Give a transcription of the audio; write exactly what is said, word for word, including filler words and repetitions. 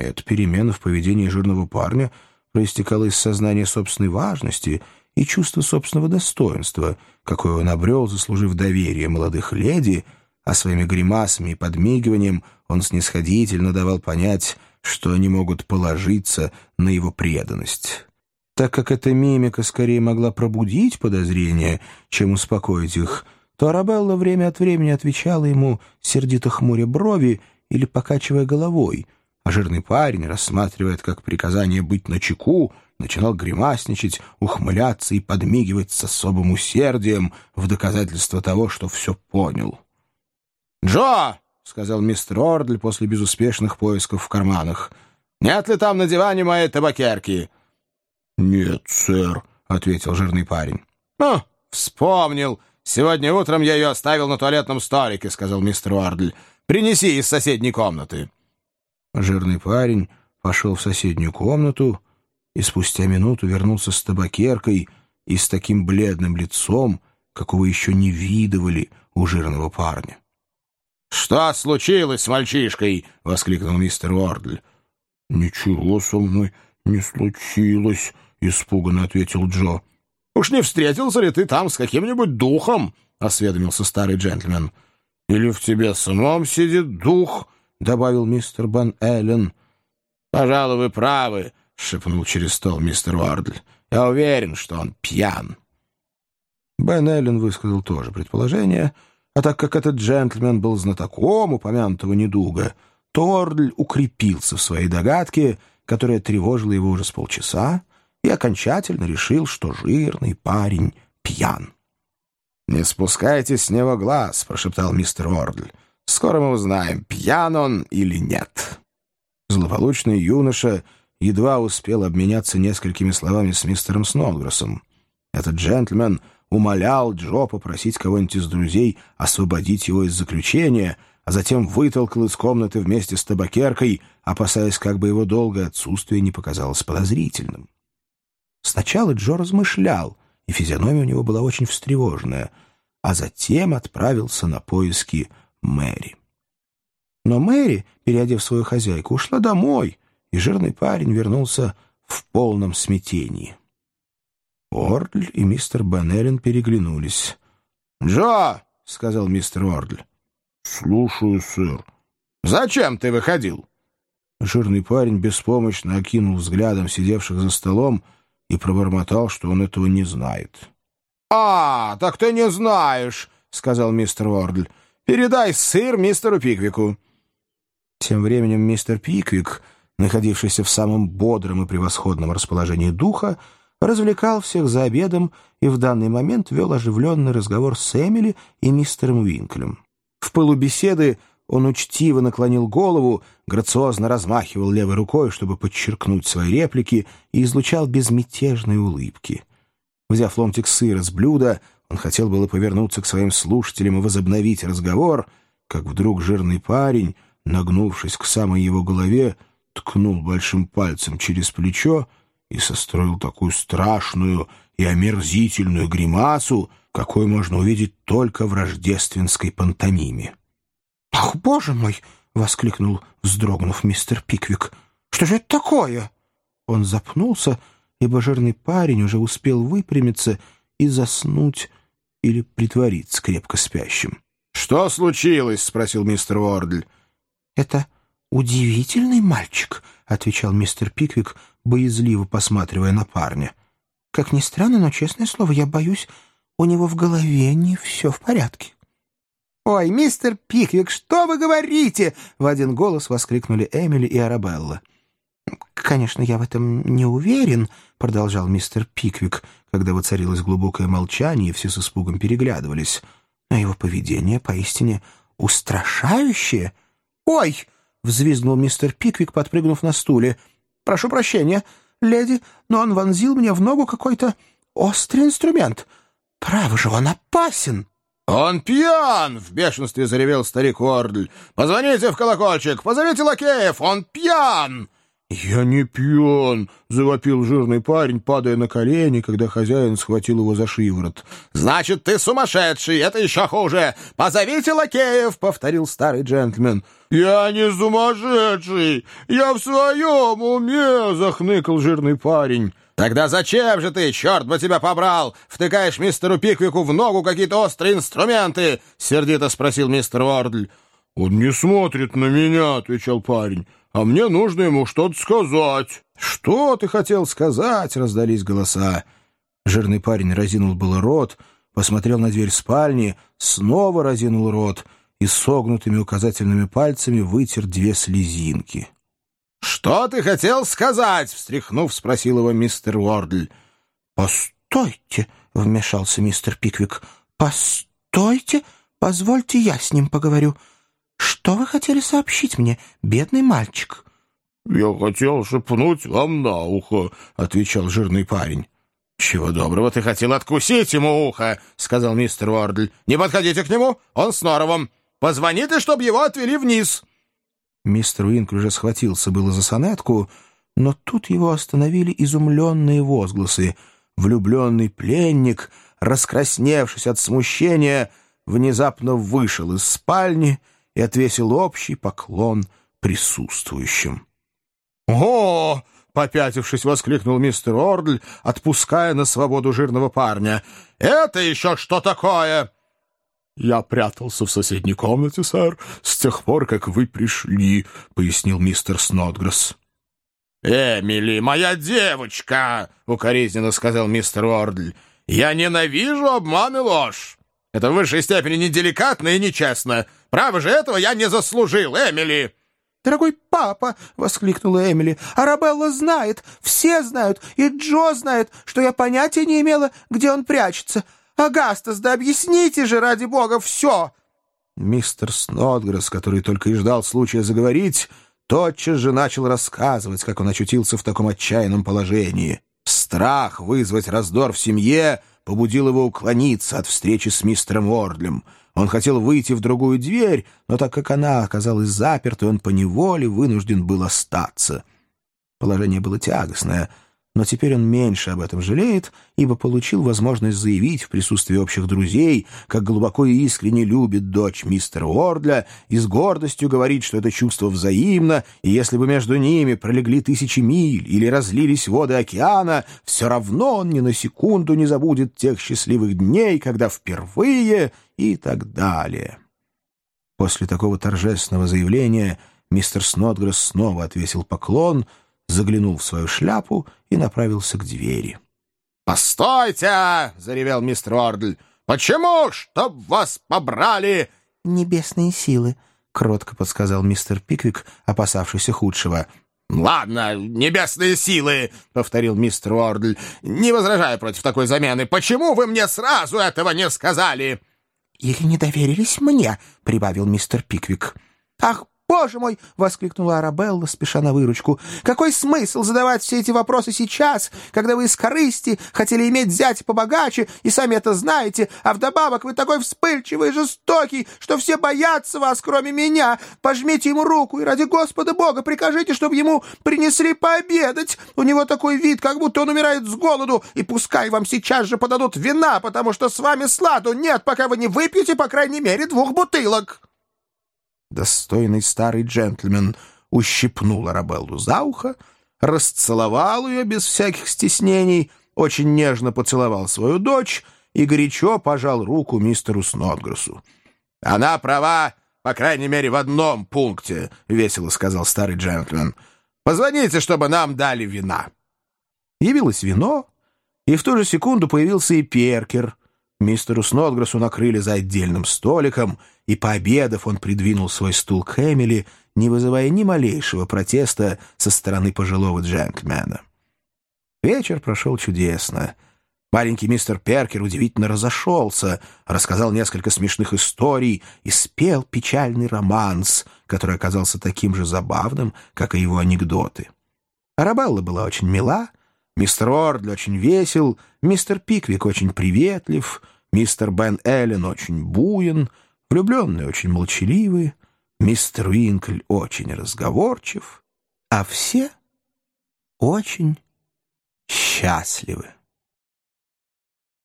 Эта перемена в поведении жирного парня проистекала из сознания собственной важности и чувства собственного достоинства, какое он обрел, заслужив доверие молодых леди, а своими гримасами и подмигиванием он снисходительно давал понять, что они могут положиться на его преданность. Так как эта мимика скорее могла пробудить подозрения, чем успокоить их, то Арабелла время от времени отвечала ему, сердито хмуря брови или покачивая головой, а жирный парень, рассматривая это как приказание быть начеку, начинал гримасничать, ухмыляться и подмигивать с особым усердием в доказательство того, что все понял. «Джо!» — сказал мистер Ордль после безуспешных поисков в карманах. «Нет ли там на диване моей табакерки?» «Нет, сэр», — ответил жирный парень. «Ну, вспомнил. Сегодня утром я ее оставил на туалетном столике», — сказал мистер Ордль. «Принеси из соседней комнаты». Жирный парень пошел в соседнюю комнату и спустя минуту вернулся с табакеркой и с таким бледным лицом, какого еще не видывали у жирного парня. «Что случилось с мальчишкой?» — воскликнул мистер Ордль. «Ничего со мной не случилось», — испуганно ответил Джо. «Уж не встретился ли ты там с каким-нибудь духом?» — осведомился старый джентльмен. «Или в тебе самом сидит дух?» — добавил мистер Бен Эллен. «Пожалуй, вы правы», — шепнул через стол мистер Ордль. «Я уверен, что он пьян». Бен Эллен высказал тоже предположение, а так как этот джентльмен был знатоком упомянутого недуга, то Ордль укрепился в своей догадке, которая тревожила его уже с полчаса, и окончательно решил, что жирный парень пьян. «Не спускайте с него глаз», — прошептал мистер Ордль. «Скоро мы узнаем, пьян он или нет». Злополучный юноша едва успел обменяться несколькими словами с мистером Сноудграссом. Этот джентльмен умолял Джо попросить кого-нибудь из друзей освободить его из заключения, а затем вытолкал из комнаты вместе с табакеркой, опасаясь, как бы его долгое отсутствие не показалось подозрительным. Сначала Джо размышлял, и физиономия у него была очень встревоженная, а затем отправился на поиски Мэри. Но Мэри, переодев свою хозяйку, ушла домой, и жирный парень вернулся в полном смятении. Ордль и мистер Бен Эллен переглянулись. «Джо!» — сказал мистер Ордль. «Слушаю, сэр». «Зачем ты выходил?» Жирный парень беспомощно окинул взглядом сидевших за столом и пробормотал, что он этого не знает. «А, так ты не знаешь», — сказал мистер Ордль. «Передай сыр мистеру Пиквику». Тем временем мистер Пиквик, находившийся в самом бодром и превосходном расположении духа, развлекал всех за обедом и в данный момент вел оживленный разговор с Эмили и мистером Уинклем. В пылу беседы он учтиво наклонил голову, грациозно размахивал левой рукой, чтобы подчеркнуть свои реплики, и излучал безмятежные улыбки. Взяв ломтик сыра с блюда, он хотел было повернуться к своим слушателям и возобновить разговор, как вдруг жирный парень, нагнувшись к самой его голове, ткнул большим пальцем через плечо и состроил такую страшную и омерзительную гримасу, какой можно увидеть только в рождественской пантомиме. «Ах, боже мой!» — воскликнул, вздрогнув, мистер Пиквик. «Что же это такое?» Он запнулся, ибо жирный парень уже успел выпрямиться и заснуть или притвориться крепко спящим. «Что случилось?» — спросил мистер Ордль. «Это удивительный мальчик», — отвечал мистер Пиквик, боязливо посматривая на парня. «Как ни странно, но, честное слово, я боюсь, у него в голове не все в порядке». «Ой, мистер Пиквик, что вы говорите?» — в один голос воскликнули Эмили и Арабелла. «Конечно, я в этом не уверен», — продолжал мистер Пиквик, когда воцарилось глубокое молчание, и все с испугом переглядывались. «Но его поведение поистине устрашающее». «Ой!» — взвизгнул мистер Пиквик, подпрыгнув на стуле. «Прошу прощения, леди, но он вонзил мне в ногу какой-то острый инструмент. Право же, он опасен». «Он пьян!» — в бешенстве заревел старик Ордль. «Позвоните в колокольчик! Позовите лакеев! Он пьян!» «Я не пьян!» — завопил жирный парень, падая на колени, когда хозяин схватил его за шиворот. «Значит, ты сумасшедший! Это еще хуже! Позовите лакеев!» — повторил старый джентльмен. «Я не сумасшедший! Я в своем уме!» — захныкал жирный парень. «Тогда зачем же ты, черт бы тебя побрал, втыкаешь мистеру Пиквику в ногу какие-то острые инструменты?» — сердито спросил мистер Уордль. «Он не смотрит на меня», — отвечал парень. «А мне нужно ему что-то сказать». «Что ты хотел сказать?» — раздались голоса. Жирный парень разинул было рот, посмотрел на дверь спальни, снова разинул рот и согнутыми указательными пальцами вытер две слезинки. «Что ты хотел сказать?» — встряхнув, спросил его мистер Уордль. «Постойте», — вмешался мистер Пиквик. «Постойте, позвольте я с ним поговорю. Что вы хотели сообщить мне, бедный мальчик?» «Я хотел шепнуть вам на ухо», — отвечал жирный парень. «Чего доброго, ты хотел откусить ему ухо», — сказал мистер Уордль. «Не подходите к нему, он с норовом. Позвоните, чтобы его отвели вниз». Мистер Уинкль уже схватился было за сонетку, но тут его остановили изумленные возгласы. Влюбленный пленник, раскрасневшись от смущения, внезапно вышел из спальни и отвесил общий поклон присутствующим. «О!» — попятившись, воскликнул мистер Уордль, отпуская на свободу жирного парня. «Это еще что такое?» «Я прятался в соседней комнате, сэр, с тех пор, как вы пришли», — пояснил мистер Снодгресс. «Эмили, моя девочка!» — укоризненно сказал мистер Уордль. «Я ненавижу обман и ложь. Это в высшей степени неделикатно и нечестно. Право же, этого я не заслужил, Эмили!» «Дорогой папа!» — воскликнула Эмили. «Арабелла знает, все знают, и Джо знает, что я понятия не имела, где он прячется. Агастас, да объясните же, ради бога, все!» Мистер Снодгресс, который только и ждал случая заговорить, тотчас же начал рассказывать, как он очутился в таком отчаянном положении. Страх вызвать раздор в семье побудил его уклониться от встречи с мистером Уордлем. Он хотел выйти в другую дверь, но так как она оказалась запертой, он поневоле вынужден был остаться. Положение было тягостное, но теперь он меньше об этом жалеет, ибо получил возможность заявить в присутствии общих друзей, как глубоко и искренне любит дочь мистера Уордля, и с гордостью говорит, что это чувство взаимно, и если бы между ними пролегли тысячи миль или разлились воды океана, все равно он ни на секунду не забудет тех счастливых дней, когда впервые и так далее. После такого торжественного заявления мистер Снодгресс снова отвесил поклон, заглянул в свою шляпу и направился к двери. «Постойте!» — заревел мистер Уордль. «Почему? Чтоб вас побрали!» «Небесные силы», — кротко подсказал мистер Пиквик, опасавшийся худшего. «Ладно, небесные силы», — повторил мистер Уордль. «Не возражаю против такой замены. Почему вы мне сразу этого не сказали?» «Или не доверились мне», — прибавил мистер Пиквик. «Ах, боже мой!» — воскликнула Арабелла, спеша на выручку. «Какой смысл задавать все эти вопросы сейчас, когда вы из корысти хотели иметь зятя побогаче, и сами это знаете, а вдобавок вы такой вспыльчивый и жестокий, что все боятся вас, кроме меня. Пожмите ему руку и ради Господа Бога прикажите, чтобы ему принесли пообедать. У него такой вид, как будто он умирает с голоду, и пускай вам сейчас же подадут вина, потому что с вами сладу нет, пока вы не выпьете, по крайней мере, двух бутылок». Достойный старый джентльмен ущипнул Арабеллу за ухо, расцеловал ее без всяких стеснений, очень нежно поцеловал свою дочь и горячо пожал руку мистеру Снодгрессу. «Она права, по крайней мере, в одном пункте», — весело сказал старый джентльмен. «Позвоните, чтобы нам дали вина». Явилось вино, и в ту же секунду появился и Перкер. Мистеру Снодгрессу накрыли за отдельным столиком, и, пообедав, он придвинул свой стул к Эмили, не вызывая ни малейшего протеста со стороны пожилого джентльмена. Вечер прошел чудесно. Маленький мистер Перкер удивительно разошелся, рассказал несколько смешных историй и спел печальный романс, который оказался таким же забавным, как и его анекдоты. Арабелла была очень мила, мистер Уордли очень весел, мистер Пиквик очень приветлив, мистер Бен Эллен очень буен, влюбленные очень молчаливы, мистер Уинкль очень разговорчив, а все очень счастливы.